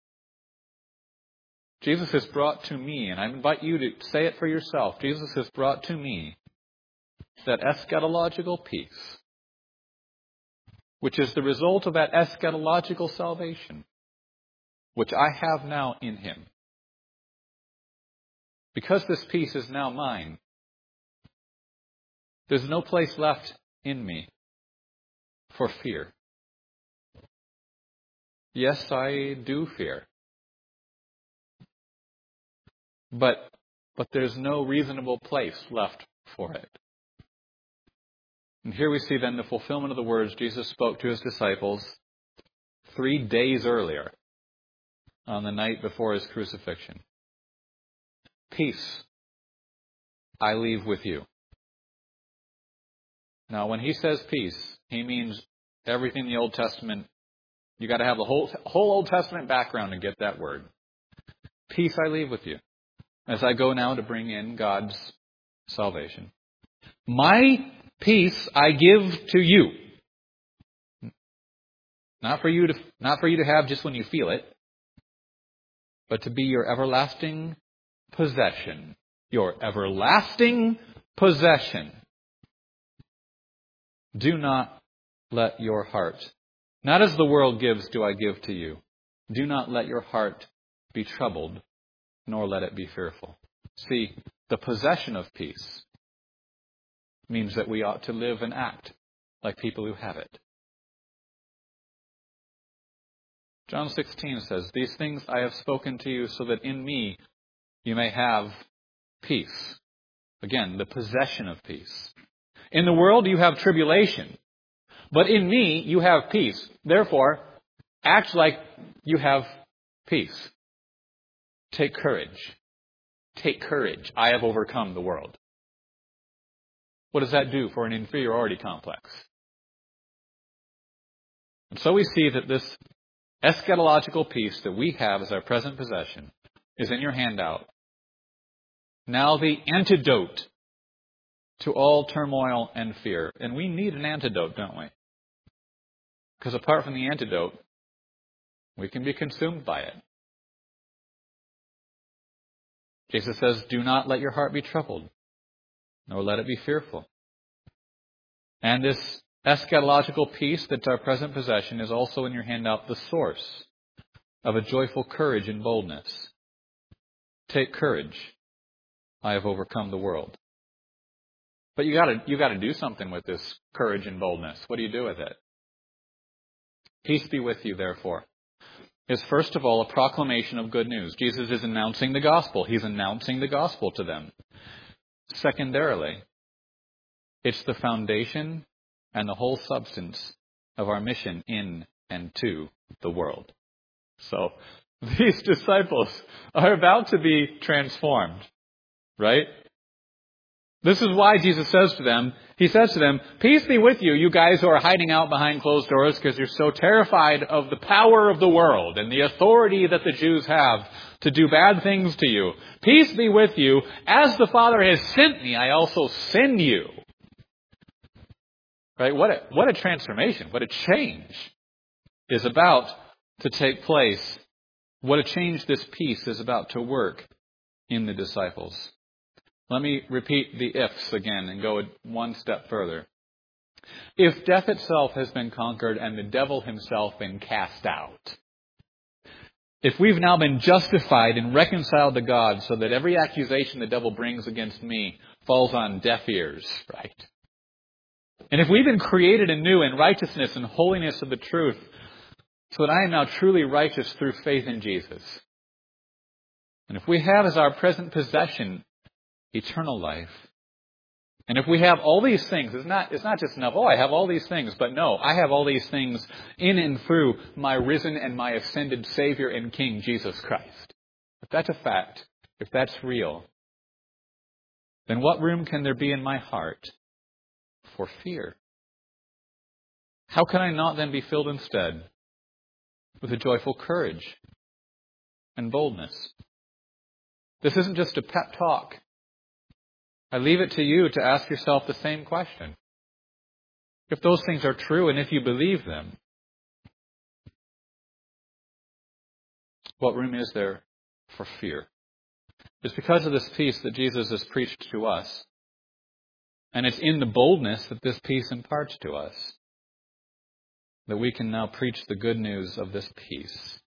Jesus is brought to me, and I invite you to say it for yourself. Jesus has brought to me that eschatological peace, which is the result of that eschatological salvation, which I have now in him. Because this peace is now mine, there's no place left in me for fear. Yes, I do fear. But there's no reasonable place left for it. And here we see then the fulfillment of the words Jesus spoke to his disciples 3 days earlier on the night before his crucifixion. Peace I leave with you. Now, when he says peace, he means everything in the Old Testament. You got to have the whole Old Testament background to get that word. Peace I leave with you, as I go now to bring in God's salvation. My peace I give to you. Not for you to have just when you feel it, but to be your everlasting possession. Your everlasting possession. Do not let your heart, not as the world gives do I give to you. Do not let your heart be troubled, nor let it be fearful. See, the possession of peace means that we ought to live and act like people who have it. John 16 says, these things I have spoken to you so that in me you may have peace. Again, the possession of peace. In the world you have tribulation, but in me you have peace. Therefore, act like you have peace. Take courage. Take courage. I have overcome the world. What does that do for an inferiority complex? And so we see that this eschatological peace that we have as our present possession is in your handout. Now the antidote to all turmoil and fear. And we need an antidote, don't we? Because apart from the antidote, we can be consumed by it. Jesus says, do not let your heart be troubled, nor let it be fearful. And this eschatological peace that's our present possession is also in your handout the source of a joyful courage and boldness. Take courage. I have overcome the world. But you got to do something with this courage and boldness. What do you do with it? Peace be with you, therefore, is first of all a proclamation of good news. Jesus is announcing the gospel. He's announcing the gospel to them. Secondarily, it's the foundation and the whole substance of our mission in and to the world. So these disciples are about to be transformed, right? This is why Jesus says to them, He says to them, peace be with you, you guys who are hiding out behind closed doors because you're so terrified of the power of the world and the authority that the Jews have to do bad things to you. Peace be with you. As the Father has sent me, I also send you. Right? What a transformation, what a change is about to take place. What a change this peace is about to work in the disciples. Let me repeat the ifs again and go one step further. If death itself has been conquered and the devil himself been cast out, if we've now been justified and reconciled to God so that every accusation the devil brings against me falls on deaf ears, right? And if we've been created anew in righteousness and holiness of the truth, so that I am now truly righteous through faith in Jesus. And if we have as our present possession eternal life, and if we have all these things, it's not just enough, I have all these things, but no, I have all these things in and through my risen and my ascended Savior and King, Jesus Christ. If that's a fact, if that's real, then what room can there be in my heart for fear? How can I not then be filled instead with a joyful courage and boldness? This isn't just a pep talk. I leave it to you to ask yourself the same question. If those things are true and if you believe them, what room is there for fear? It's because of this peace that Jesus has preached to us. And it's in the boldness that this peace imparts to us that we can now preach the good news of this peace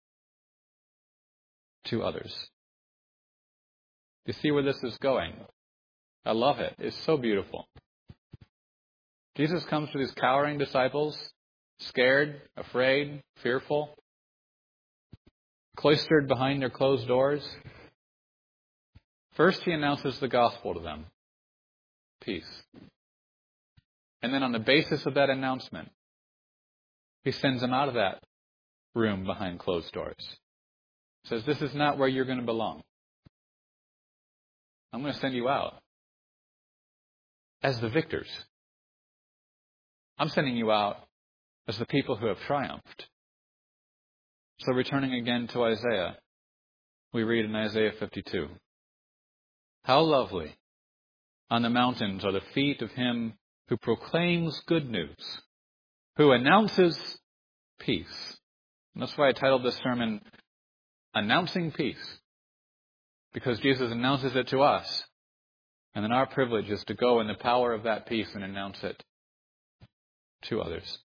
to others. You see where this is going? I love it. It's so beautiful. Jesus comes to these cowering disciples, scared, afraid, fearful, cloistered behind their closed doors. First, He announces the gospel to them. Peace. And then on the basis of that announcement, He sends them out of that room behind closed doors. He says, this is not where you're going to belong. I'm going to send you out as the victors. I'm sending you out as the people who have triumphed. So returning again to Isaiah, we read in Isaiah 52, how lovely on the mountains are the feet of him who proclaims good news, who announces peace. And that's why I titled this sermon, Announcing Peace, because Jesus announces it to us. And then our privilege is to go in the power of that peace and announce it to others.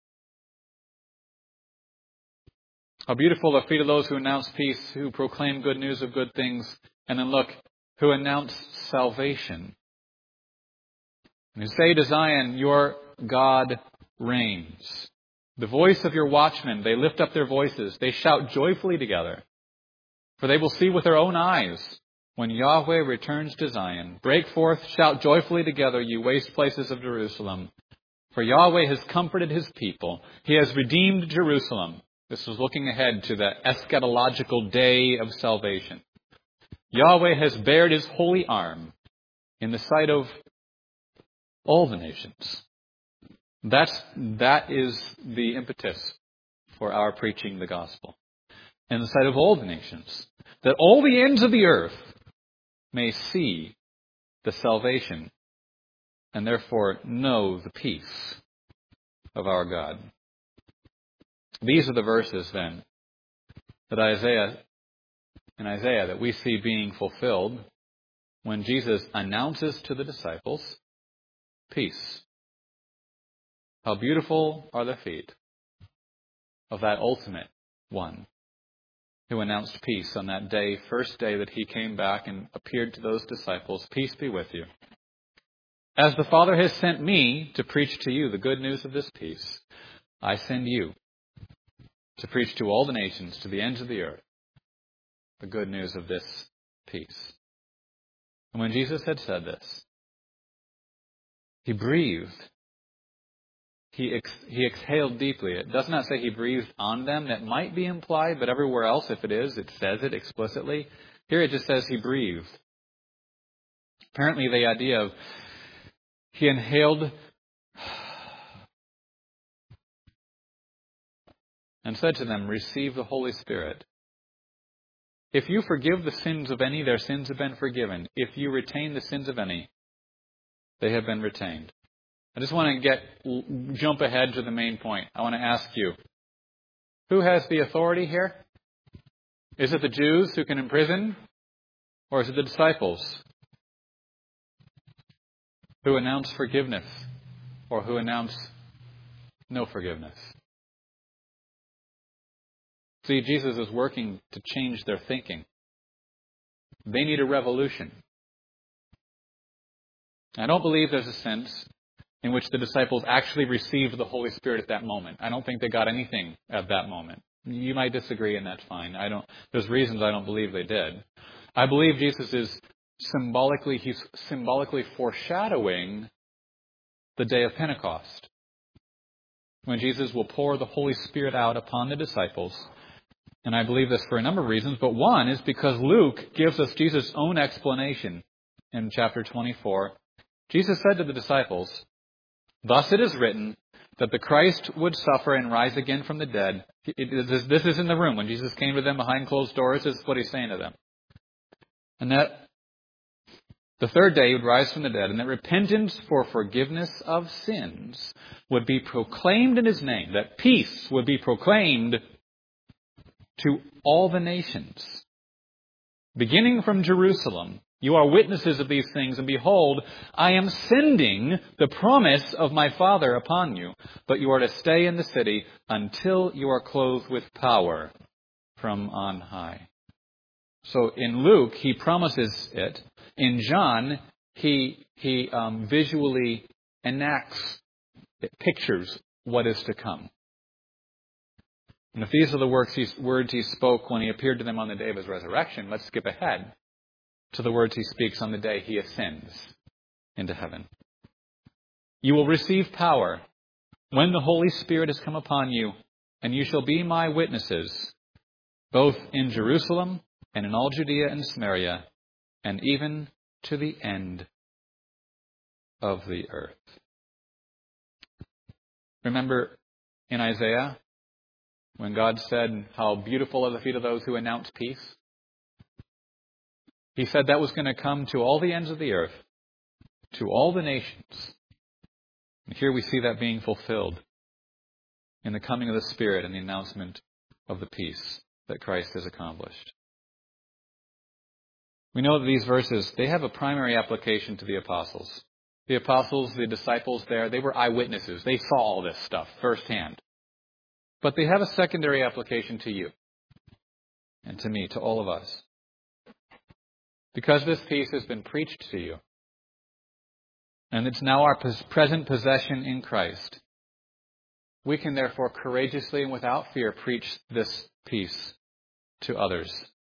How beautiful the feet of those who announce peace, who proclaim good news of good things, and then look, who announce salvation. And who say to Zion, your God reigns. The voice of your watchmen, they lift up their voices. They shout joyfully together. For they will see with their own eyes when Yahweh returns to Zion. Break forth, shout joyfully together, you waste places of Jerusalem. For Yahweh has comforted His people. He has redeemed Jerusalem. This was looking ahead to the eschatological day of salvation. Yahweh has bared His holy arm in the sight of all the nations. That is the impetus for our preaching the gospel. In the sight of all the nations, that all the ends of the earth may see the salvation and therefore know the peace of our God. These are the verses then that Isaiah that we see being fulfilled when Jesus announces to the disciples peace. How beautiful are the feet of that ultimate one who announced peace on that day, first day that He came back and appeared to those disciples. Peace be with you. As the Father has sent me to preach to you the good news of this peace, I send you to preach to all the nations, to the ends of the earth, the good news of this peace. And when Jesus had said this, He breathed. He exhaled deeply. It does not say He breathed on them. That might be implied, but everywhere else, if it is, it says it explicitly. Here it just says He breathed. Apparently the idea of he inhaled and said to them, "Receive the Holy Spirit. If you forgive the sins of any, their sins have been forgiven. If you retain the sins of any, they have been retained." I just want to jump ahead to the main point. I want to ask you, who has the authority here? Is it the Jews who can imprison? Or is it the disciples who announce forgiveness? Or who announce no forgiveness? See, Jesus is working to change their thinking. They need a revolution. I don't believe there's a sense in which the disciples actually received the Holy Spirit at that moment. I don't think they got anything at that moment. You might disagree, and that's fine. There's reasons I don't believe they did. I believe Jesus is he's symbolically foreshadowing the day of Pentecost, when Jesus will pour the Holy Spirit out upon the disciples. And I believe this for a number of reasons, but one is because Luke gives us Jesus' own explanation in chapter 24. Jesus said to the disciples, "Thus it is written that the Christ would suffer and rise again from the dead." This is in the room. When Jesus came to them behind closed doors, this is what he's saying to them. And that the third day he would rise from the dead, and that repentance for forgiveness of sins would be proclaimed in his name, that peace would be proclaimed to all the nations. Beginning from Jerusalem, you are witnesses of these things, and behold, I am sending the promise of my Father upon you, but you are to stay in the city until you are clothed with power from on high. So in Luke, he promises it. In John, he visually enacts, pictures what is to come. And if these are the words he spoke when he appeared to them on the day of his resurrection, let's skip ahead to the words he speaks on the day he ascends into heaven. You will receive power when the Holy Spirit has come upon you, and you shall be my witnesses, both in Jerusalem and in all Judea and Samaria, and even to the end of the earth. Remember in Isaiah, when God said, "How beautiful are the feet of those who announce peace"? He said that was going to come to all the ends of the earth, to all the nations. And here we see that being fulfilled in the coming of the Spirit and the announcement of the peace that Christ has accomplished. We know that these verses, they have a primary application to the apostles. The apostles, the disciples there, they were eyewitnesses. They saw all this stuff firsthand. But they have a secondary application to you and to me, to all of us. Because this peace has been preached to you, and it's now our present possession in Christ, we can therefore courageously and without fear preach this peace to others,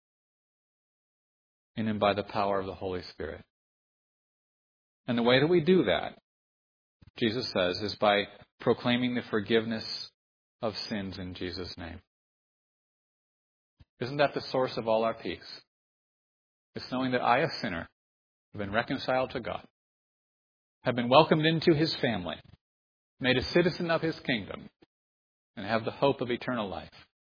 in and by the power of the Holy Spirit. And the way that we do that, Jesus says, is by proclaiming the forgiveness of sins in Jesus' name. Isn't that the source of all our peace? It's knowing that I, a sinner, have been reconciled to God, have been welcomed into his family, made a citizen of his kingdom, and have the hope of eternal life.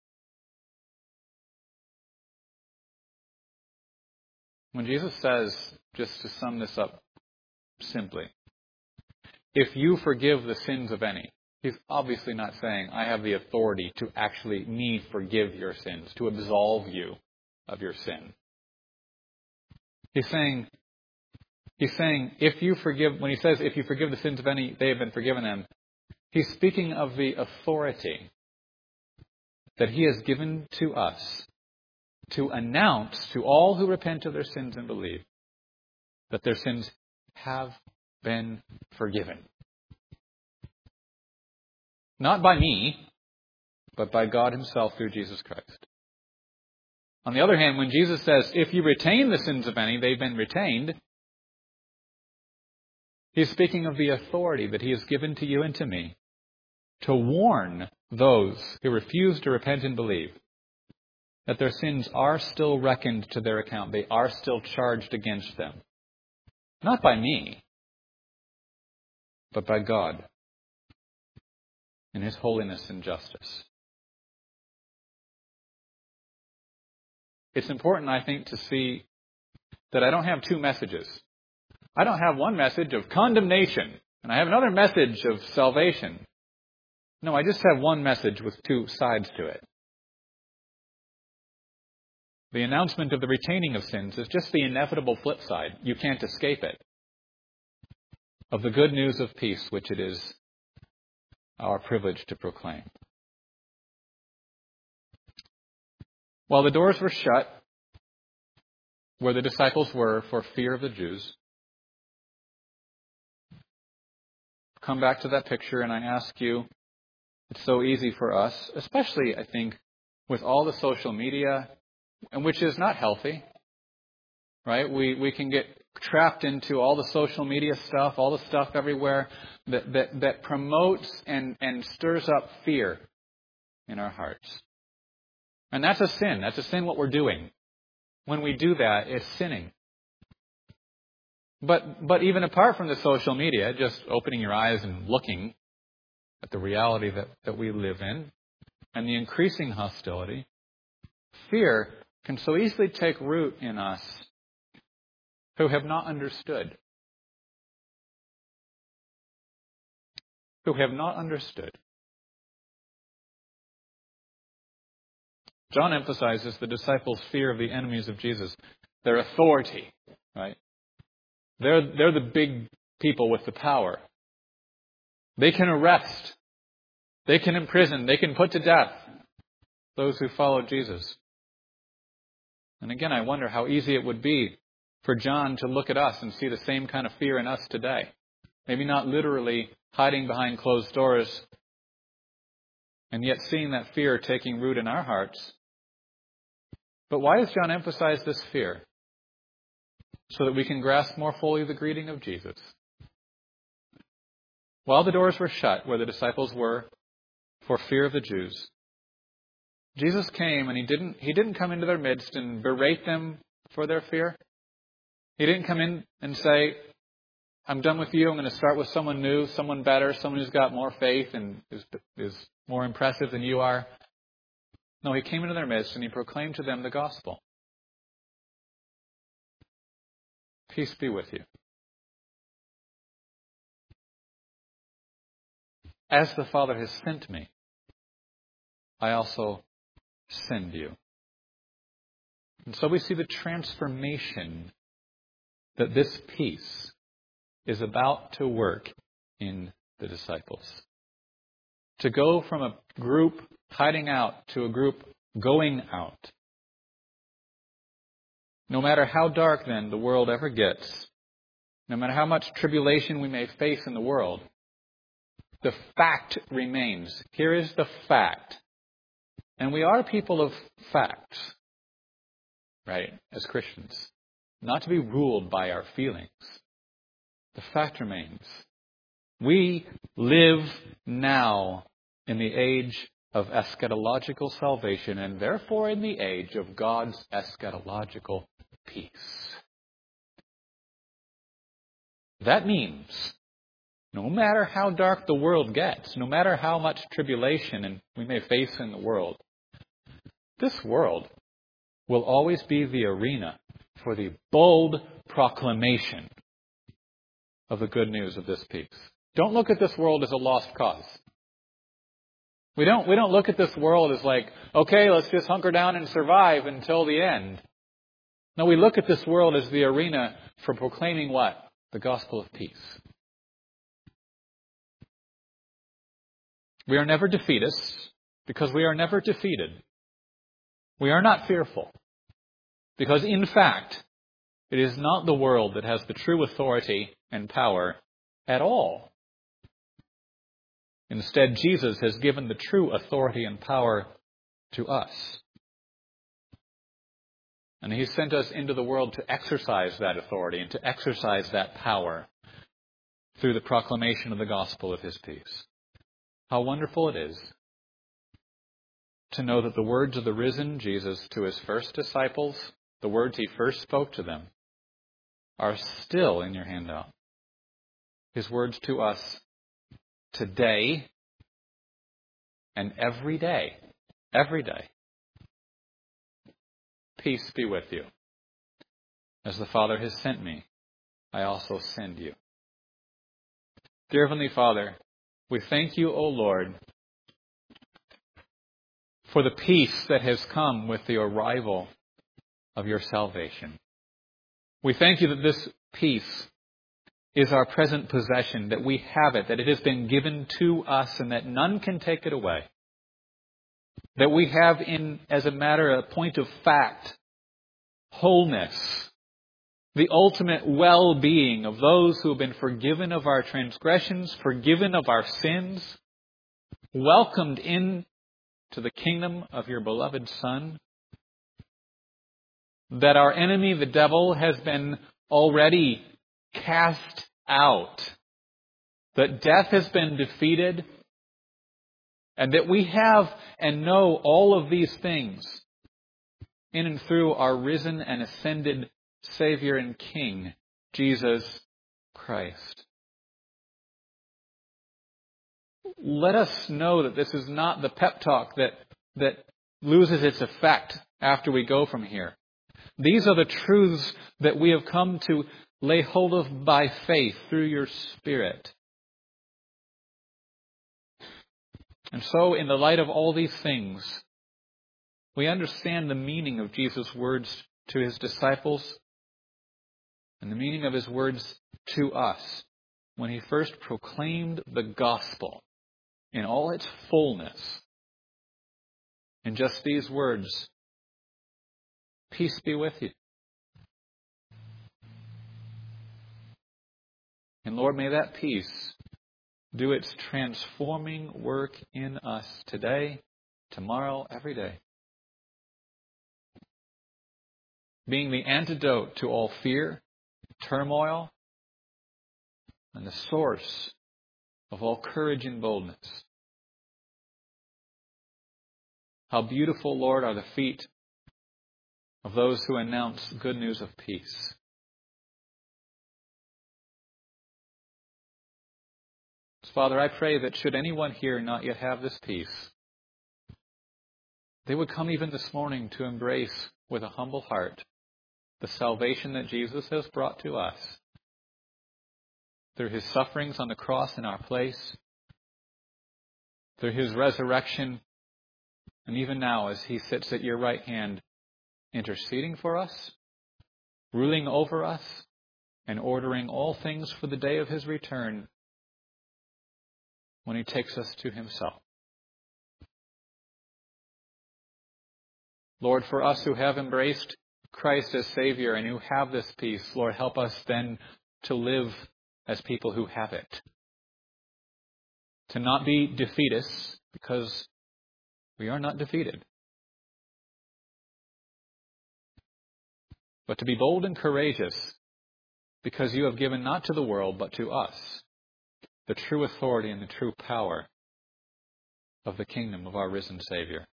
When Jesus says, just to sum this up simply, if you forgive the sins of any, he's obviously not saying, I have the authority to actually forgive your sins, to absolve you of your sin. He's saying, if you forgive, when he says, if you forgive the sins of any, they have been forgiven them, he's speaking of the authority that he has given to us to announce to all who repent of their sins and believe that their sins have been forgiven. Not by me, but by God himself through Jesus Christ. On the other hand, when Jesus says, if you retain the sins of any, they've been retained, he's speaking of the authority that he has given to you and to me to warn those who refuse to repent and believe that their sins are still reckoned to their account. They are still charged against them. Not by me, but by God in His holiness and justice. It's important, I think, to see that I don't have two messages. I don't have one message of condemnation, and I have another message of salvation. No, I just have one message with two sides to it. The announcement of the retaining of sins is just the inevitable flip side. You can't escape it. Of the good news of peace, which it is our privilege to proclaim. While the doors were shut, where the disciples were for fear of the Jews, come back to that picture and I ask you, it's so easy for us, especially, I think, with all the social media, and which is not healthy, right? We can get trapped into all the social media stuff, all the stuff everywhere that promotes and stirs up fear in our hearts. And that's a sin. That's a sin what we're doing. When we do that, it's sinning. But even apart from the social media, just opening your eyes and looking at the reality that we live in and the increasing hostility, fear can so easily take root in us who have not understood. Who have not understood. John emphasizes the disciples' fear of the enemies of Jesus, their authority, right? They're the big people with the power. They can arrest. They can imprison. They can put to death those who follow Jesus. And again, I wonder how easy it would be for John to look at us and see the same kind of fear in us today. Maybe not literally hiding behind closed doors, and yet seeing that fear taking root in our hearts. But why does John emphasize this fear? So that we can grasp more fully the greeting of Jesus. While the doors were shut, where the disciples were, for fear of the Jews, Jesus came and He didn't come into their midst and berate them for their fear. He didn't come in and say, I'm done with you. I'm going to start with someone new, someone better, someone who's got more faith and is more impressive than you are. No, He came into their midst and He proclaimed to them the gospel. Peace be with you. As the Father has sent me, I also send you. And so we see the transformation that this peace is about to work in the disciples. To go from a group hiding out to a group going out. No matter how dark then the world ever gets, no matter how much tribulation we may face in the world, the fact remains. Here is the fact. And we are people of facts, right, as Christians. Not to be ruled by our feelings. The fact remains. We live now in the age of eschatological salvation and therefore in the age of God's eschatological peace. That means no matter how dark the world gets, no matter how much tribulation we may face in the world, this world will always be the arena for the bold proclamation of the good news of this peace. Don't look at this world as a lost cause. We don't look at this world as like, okay, let's just hunker down and survive until the end. No, we look at this world as the arena for proclaiming what? The gospel of peace. We are never defeatists because we are never defeated. We are not fearful because, in fact, it is not the world that has the true authority and power at all. Instead, Jesus has given the true authority and power to us. And He sent us into the world to exercise that authority and to exercise that power through the proclamation of the gospel of His peace. How wonderful it is to know that the words of the risen Jesus to His first disciples, the words He first spoke to them, are still in your handout. His words to us today and every day. Every day. Peace be with you. As the Father has sent me, I also send you. Dear Heavenly Father, we thank you, O Lord, for the peace that has come with the arrival of your salvation. We thank you that this peace is our present possession, that we have it, that it has been given to us, and that none can take it away. That we have as a point of fact, wholeness, the ultimate well-being of those who have been forgiven of our transgressions, forgiven of our sins, welcomed in to the kingdom of your beloved Son. That our enemy, the devil, has been already cast out. That death has been defeated. And that we have and know all of these things in and through our risen and ascended Savior and King, Jesus Christ. Let us know that this is not the pep talk that loses its effect after we go from here. These are the truths that we have come to lay hold of by faith through your Spirit. And so, in the light of all these things, we understand the meaning of Jesus' words to his disciples and the meaning of his words to us when he first proclaimed the gospel in all its fullness. In just these words, peace be with you. And Lord, may that peace do its transforming work in us today, tomorrow, every day. Being the antidote to all fear, turmoil, and the source of all courage and boldness. How beautiful, Lord, are the feet of those who announce good news of peace. Father, I pray that should anyone here not yet have this peace, they would come even this morning to embrace with a humble heart the salvation that Jesus has brought to us through his sufferings on the cross in our place, through his resurrection, and even now as he sits at your right hand, interceding for us, ruling over us, and ordering all things for the day of his return when he takes us to himself. Lord, for us who have embraced Christ as Savior and who have this peace, Lord, help us then to live as people who have it. To not be defeatists, because we are not defeated. But to be bold and courageous, because you have given not to the world, but to us, the true authority and the true power of the kingdom of our risen Savior.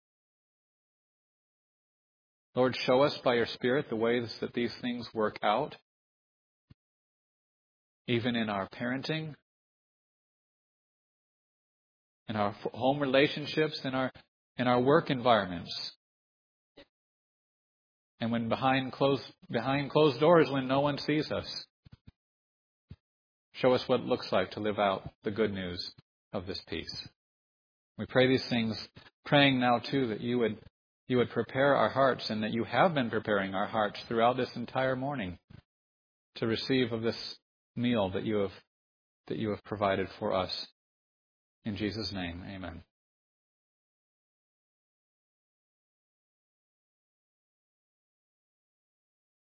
Lord, show us by your Spirit the ways that these things work out, even in our parenting, in our home relationships, in our work environments, and when behind closed doors when no one sees us. Show us what it looks like to live out the good news of this peace. We pray these things, praying now too that you would prepare our hearts, and that you have been preparing our hearts throughout this entire morning to receive of this meal that you have provided for us. In Jesus' name, amen.